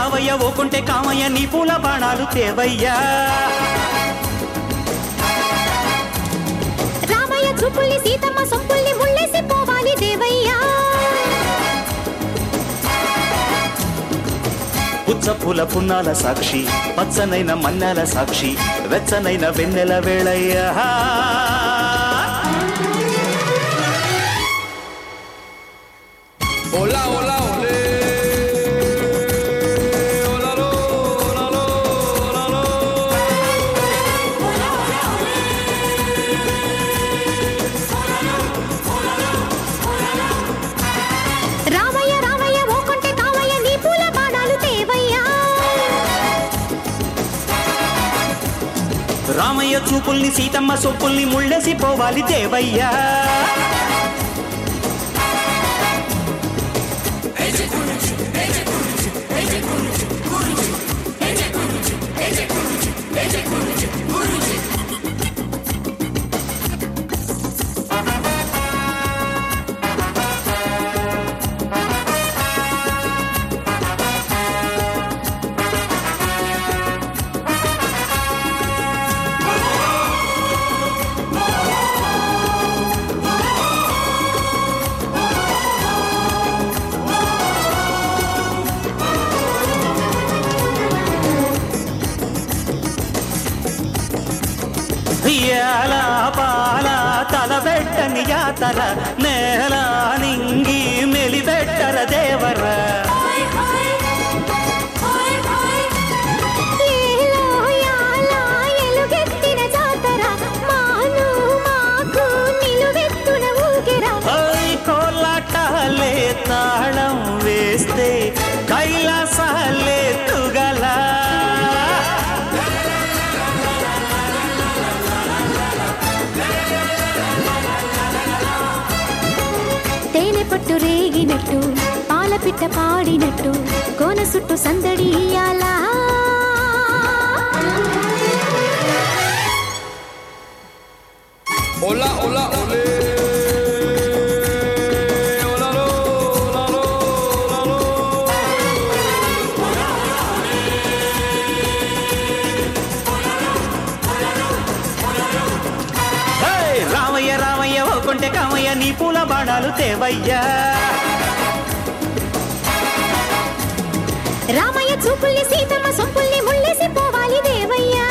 రావయ్య ఓకుంటే కామయ్య నీ పూల బాణాలు తేవయ్యా రామయ్య చూపుల్ని సీతమ్మ సొంపుల్ని ముళ్ళేసి పోవాలి దేవయ్యా పుచ్చపుల పున్నాల సాక్షి పచ్చనైన మన్నాల సాక్షి వెచ్చనైన వెన్నెల వేళయ్యా Hola, hola, olé. Hola, lo, hola, lo, hola, lo. Hola, hola, olé. Hola, lo, hola, lo, hola, lo. Ramayya Ramayya ఓకుంటే Kamayya నీ పూల బాణాలు తేవయ్యా రామయ్య చూపుల్ని సీతమ్మ సొప్పుల్ని ముళ్ళేసి పోవాలి దేవయ్యా యాల పాల తలబెట్టని యాతర నేల నింగి మెలిబెట్టర దేవర ఏలో యాలా ఎలుగెత్తిన జాతర మాను మాకు నిలువెత్తున ఊగిరా కోలాటాలే తాళం వేస్తే కైలాసాలే తుగల తేనె పట్టు రేగినట్టు పాలపిట్ట పాడినట్టు కోన సుట్టు సందడి ఇయ్యాలా Hola, hola, olé. Hola, lo, hola, lo, hola, lo. Hola, hola, olé. Hola, lo, hola, lo, hola, lo. Ramayya Ramayya ఓకుంటే Kamayya నీ పూల బాణాలు తేవయ్యా రామయ్య చూపుల్ని సీతమ్మ సొంపుల్ని ముళ్ళేసి పోవాలి దేవయ్యా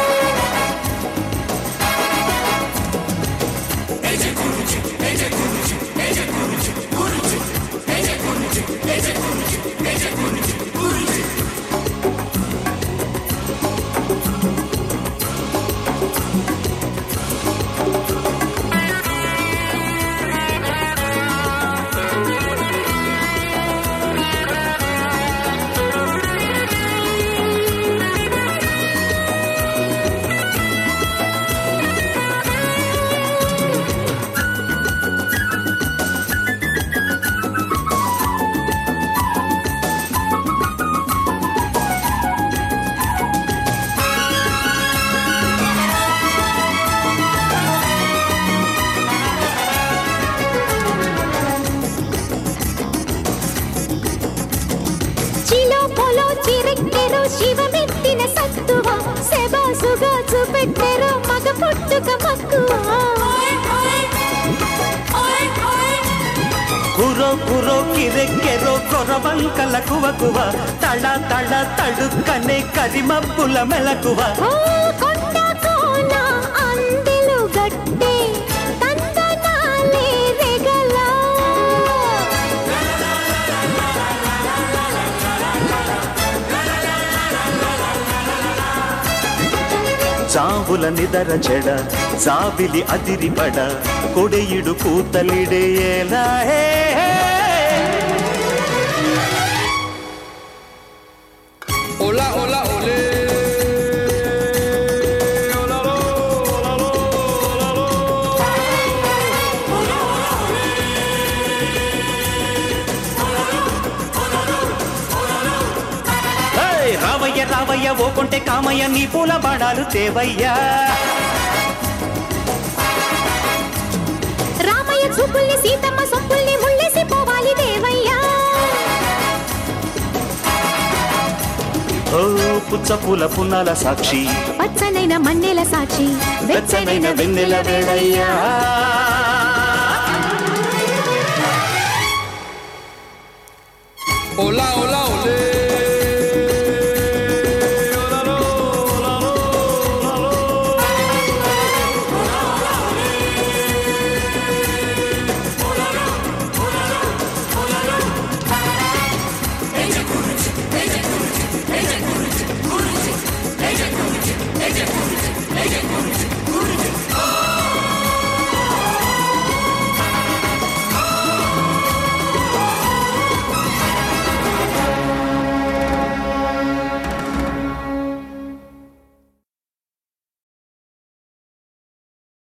చిలో పొలో చిరెక్కెరో శివమెత్తిన సత్తువ సెబాసుగా చూపెట్టెరో మగ పుట్టుక మక్కువ కురో కురో కిరెక్కెరో కొరవంకల కువకువ తళ తళ తడుక్కనే కరిమబ్బుల మెలకువ ఓ కొండ కోన అందెలు గట్టే తందనాలే రెగల జావుల నిదర చెడ జాబిలి అదిరిపడ కొడెయిడు కూతలిడేలా Hola, hola, olé. Hola, lo, hola, lo, hola, lo. Hola, hola, olé. Hola, lo, hola, lo, hola, lo. రావయ్య రావయ్య ఓకుంటే కామయ్య నీ పూల బాణాలు తేవయ్యా రామయ్య చూపుల్ని సీతమ్మ సొంపుల్ని ముళ్ళేసి పోవాలి దేవయ్యా పుచ్చపూల పున్నాల సాక్షి పచ్చనైన మన్నెల సాక్షి వెచ్చనైన వెన్నెల వేళయ్యా Hola,